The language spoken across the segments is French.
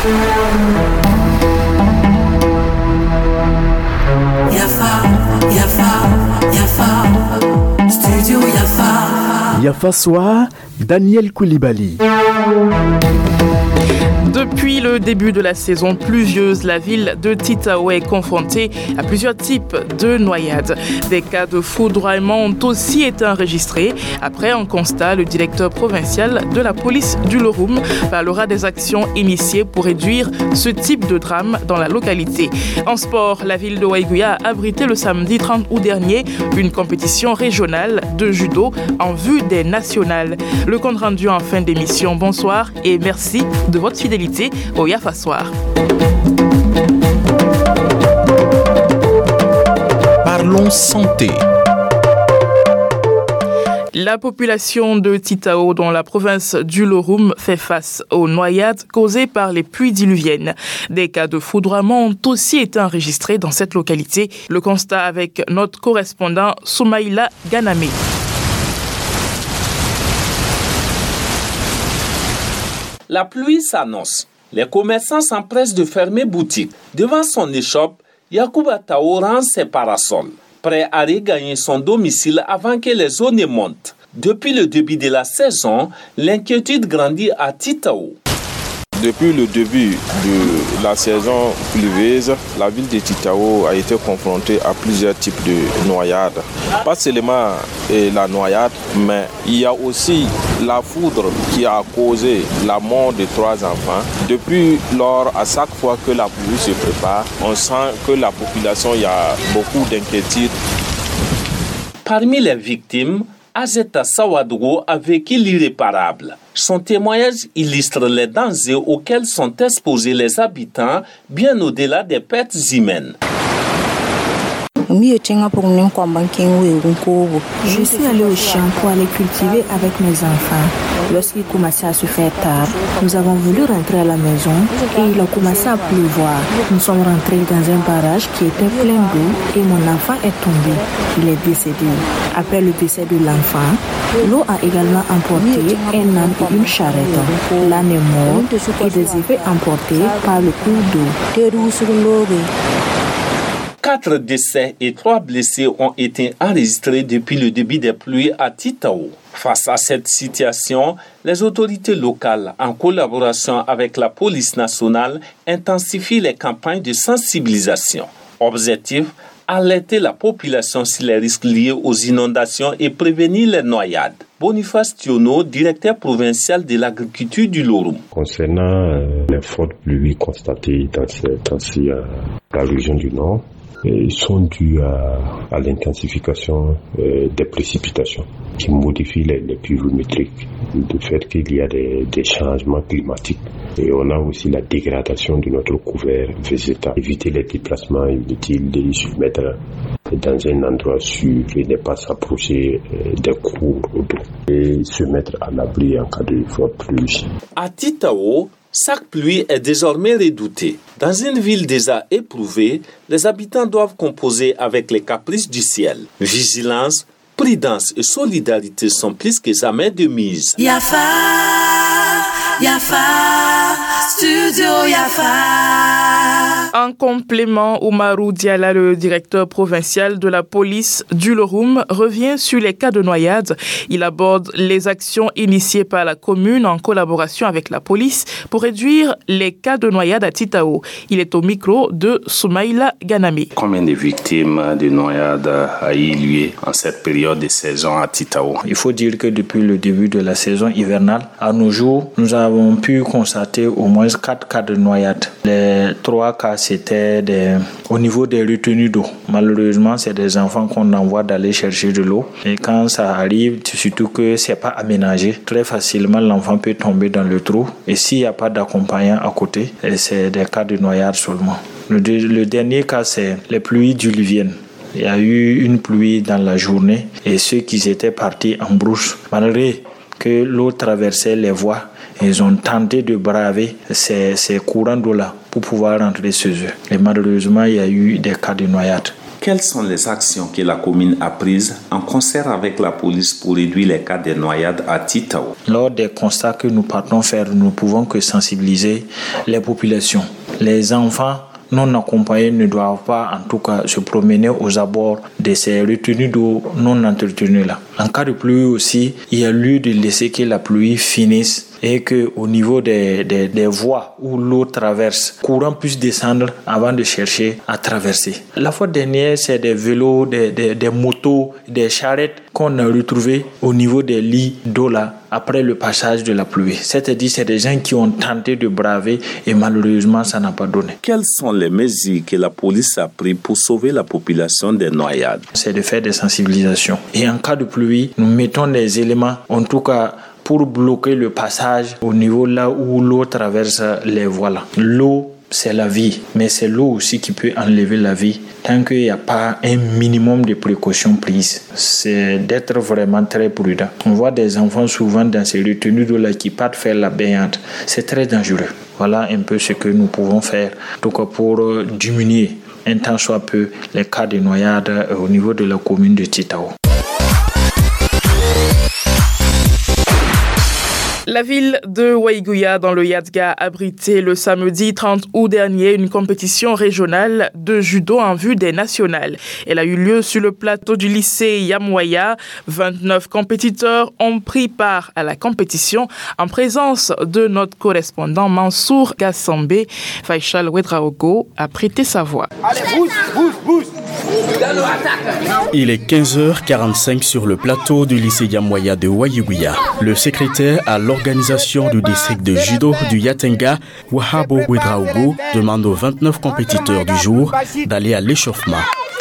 Studio Yafa Soir, Daniel Koulibaly. Depuis le début de la saison pluvieuse, la ville de Titao est confrontée à plusieurs types de noyades. Des cas de foudroiement ont aussi été enregistrés. Après un constat, le directeur provincial de la police du Loroum parlera des actions initiées pour réduire ce type de drame dans la localité. En sport, la ville de Waiguya a abrité le samedi 30 août dernier une compétition régionale de judo en vue des nationales. Le compte rendu en fin d'émission. Bonsoir et merci de votre fidélité au Yafa Soir. Parlons santé. La population de Titao, dans la province du Loroum, fait face aux noyades causées par les pluies diluviennes. Des cas de foudroiement ont aussi été enregistrés dans cette localité. Le constat avec notre correspondant Soumaïla Ganame. La pluie s'annonce. Les commerçants s'empressent de fermer boutique. Devant son échoppe, Yacouba Tao rend ses parasols, prêt à regagner son domicile avant que les eaux ne montent. Depuis le début de la saison, l'inquiétude grandit à Titao. Depuis le début de la saison pluvieuse, la ville de Titao a été confrontée à plusieurs types de noyades. Pas seulement la noyade, mais il y a aussi la foudre qui a causé la mort de 3 enfants. Depuis lors, à chaque fois que la pluie se prépare, on sent que la population, il y a beaucoup d'inquiétude. Parmi les victimes, Azeta Sawadogo a vécu l'irréparable. Son témoignage illustre les dangers auxquels sont exposés les habitants, bien au-delà des pertes humaines. Je suis allé au champ pour aller cultiver avec mes enfants. Lorsqu'il commençait à se faire tard, nous avons voulu rentrer à la maison et il a commencé à pleuvoir. Nous sommes rentrés dans un barrage qui était plein d'eau et mon enfant est tombé. Il est décédé. Après le décès de l'enfant, l'eau a également emporté un âne et une charrette. L'âne est mort et des effets emportés par le cours d'eau. 4 décès et 3 blessés ont été enregistrés depuis le début des pluies à Titao. Face à cette situation, les autorités locales, en collaboration avec la police nationale, intensifient les campagnes de sensibilisation. Objectif, alerter la population sur les risques liés aux inondations et prévenir les noyades. Boniface Thiono, directeur provincial de l'agriculture du Loroum. Concernant les fortes pluies constatées dans la région du Nord, sont dus à l'intensification des précipitations qui modifient les pluviométriques, du fait qu'il y a des changements climatiques. Et on a aussi la dégradation de notre couvert végétal. Éviter les déplacements inutiles, de se mettre dans un endroit sûr et ne pas s'approcher des cours d'eau. Et se mettre à l'abri en cas de forte pluie. À Titao, chaque pluie est désormais redoutée. Dans une ville déjà éprouvée, les habitants doivent composer avec les caprices du ciel. Vigilance, prudence et solidarité sont plus que jamais de mise. Yafa, Studio Yafa. En complément, Oumarou Diala, le directeur provincial de la police du Loroum, revient sur les cas de noyade. Il aborde les actions initiées par la commune en collaboration avec la police pour réduire les cas de noyade à Titao. Il est au micro de Soumaïla Ganame. Combien de victimes de noyade a eu lieu en cette période de saison à Titao? Il faut dire que depuis le début de la saison hivernale, à nos jours, nous avons pu constater au moins 4 cas de noyade. Les 3 cas, c'était au niveau des retenues d'eau. Malheureusement, c'est des enfants qu'on envoie d'aller chercher de l'eau. Et quand ça arrive, surtout que c'est pas aménagé, très facilement l'enfant peut tomber dans le trou. Et s'il n'y a pas d'accompagnant à côté, c'est des cas de noyade seulement. Le dernier cas, c'est les pluies diluviennes. Il y a eu une pluie dans la journée et ceux qui étaient partis en brousse, malgré que l'eau traversait les voies, ils ont tenté de braver ces courants d'eau-là pour pouvoir rentrer chez eux. Et malheureusement, il y a eu des cas de noyade. Quelles sont les actions que la commune a prises en concert avec la police pour réduire les cas de noyades à Titao? Lors des constats que nous partons faire, nous ne pouvons que sensibiliser les populations. Les enfants non accompagnés ne doivent pas en tout cas se promener aux abords de ces retenues d'eau non entretenues là. En cas de pluie aussi, il y a lieu de laisser que la pluie finisse et qu'au niveau des voies où l'eau traverse, courant puisse descendre avant de chercher à traverser. La fois dernière, c'est des vélos, des motos, des charrettes qu'on a retrouvées au niveau des lits d'eau là après le passage de la pluie. C'est-à-dire c'est des gens qui ont tenté de braver et malheureusement ça n'a pas donné. Quelles sont les mesures que la police a prises pour sauver la population des noyades? C'est de faire des sensibilisations. Et en cas de pluie, nous mettons des éléments, en tout cas pour bloquer le passage au niveau là où l'eau traverse les voies là. L'eau, c'est la vie, mais c'est l'eau aussi qui peut enlever la vie tant qu'il n'y a pas un minimum de précautions prises. C'est d'être vraiment très prudent. On voit des enfants souvent dans ces retenues d'eau là qui partent faire la baignade. C'est très dangereux. Voilà un peu ce que nous pouvons faire donc pour diminuer un tant soit peu les cas de noyade au niveau de la commune de Titao. La ville de Waiguya dans le Yadga a abrité le samedi 30 août dernier une compétition régionale de judo en vue des nationales. Elle a eu lieu sur le plateau du lycée Yamwaya. 29 compétiteurs ont pris part à la compétition en présence de notre correspondant Mansour Gassambé. Faïchal Ouedraogo a prêté sa voix. Allez, bouge. Il est 15h45 sur le plateau du lycée Yamwaya de Waiguya. Le secrétaire à l'organisation du district de judo du Yatenga, Wahabo Ouedraogo, demande aux 29 compétiteurs du jour d'aller à l'échauffement.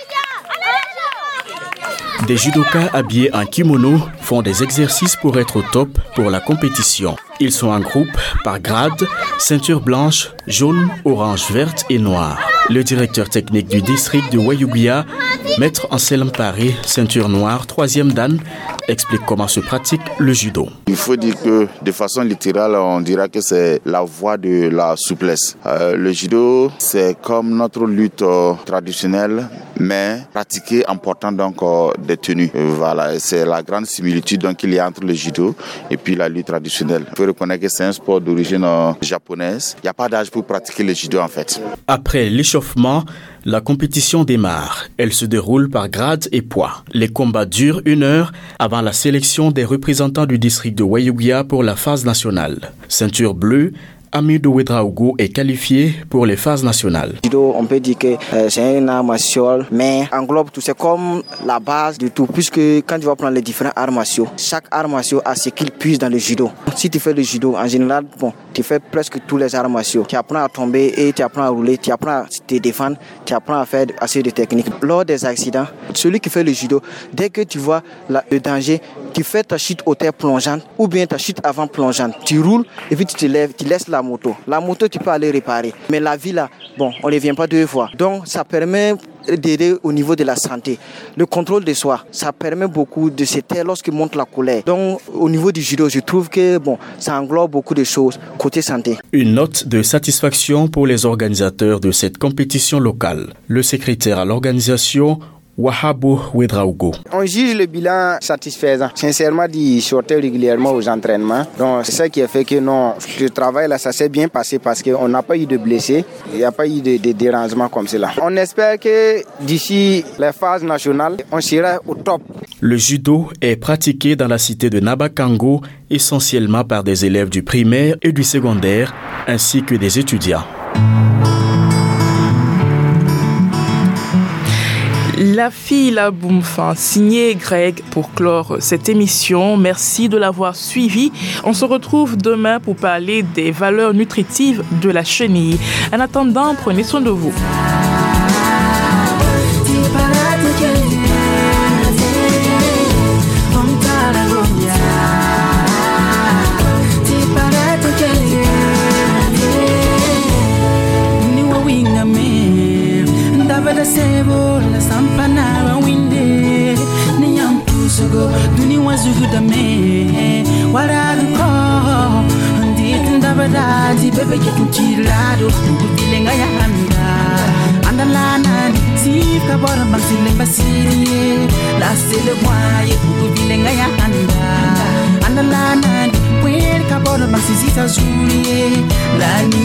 Des judokas habillés en kimono font des exercices pour être au top pour la compétition. Ils sont en groupe par grade, ceinture blanche, jaune, orange, verte et noire. Le directeur technique du district de Waiguya, Maître Anselme Paré, ceinture noire, 3e dan, explique comment se pratique le judo. Il faut dire que de façon littérale, on dira que c'est la voie de la souplesse. Le judo, c'est comme notre lutte traditionnelle, mais pratiquée en portant donc des tenues. Voilà, c'est la grande similitude donc, qu'il y a entre le judo et puis la lutte traditionnelle. Il faut reconnaître que c'est un sport d'origine japonaise. Il n'y a pas d'âge pour pratiquer le judo en fait. Après l'échauffement, la compétition démarre. Elle se déroule par grade et poids. Les combats durent 1 heure avant la sélection des représentants du district de Waiguya pour la phase nationale. Ceinture bleue, Amidou Ouedraogo est qualifié pour les phases nationales. Judo, on peut dire que c'est un art martial, mais englobe tout. C'est comme la base de tout, puisque quand tu vas prendre les différents arts martiaux, chaque art martial a ce qu'il puise dans le judo. Si tu fais le judo, en général, tu fais presque tous les arts martiaux. Tu apprends à tomber et tu apprends à rouler, tu apprends à te défendre, tu apprends à faire assez de techniques. Lors des accidents, celui qui fait le judo, dès que tu vois le danger, tu fais ta chute au terre plongeante ou bien ta chute avant plongeante. Tu roules et puis tu te lèves, tu laisses la moto. La moto, tu peux aller réparer. Mais la vie là, on ne vient pas 2 fois. Donc ça permet d'aider au niveau de la santé. Le contrôle de soi, ça permet beaucoup de se taire lorsqu'il monte la colère. Donc au niveau du judo, je trouve que ça englobe beaucoup de choses côté santé. Une note de satisfaction pour les organisateurs de cette compétition locale. Le secrétaire à l'organisation, Wahabo Ouedraogo. On juge le bilan satisfaisant. Sincèrement dit, sortait régulièrement aux entraînements. Donc c'est ça qui a fait que le travail là, ça s'est bien passé parce qu'on n'a pas eu de blessés, il n'y a pas eu de dérangement comme cela. On espère que d'ici les phases nationales, on sera au top. Le judo est pratiqué dans la cité de Nabakango, essentiellement par des élèves du primaire et du secondaire, ainsi que des étudiants. La fille, la boumfa, signé Greg pour clore cette émission. Merci de l'avoir suivi. On se retrouve demain pour parler des valeurs nutritives de la chenille. En attendant, prenez soin de vous. Sebo la sampana wa winde ni ampusugo duni wazugu dame wala ko ndi ndabada di bebe ke kutilado kudilenga ya handa andalana si kabora basile basiri la sele boye pour bilenga ya anda andalana wer kabora basisi zuri la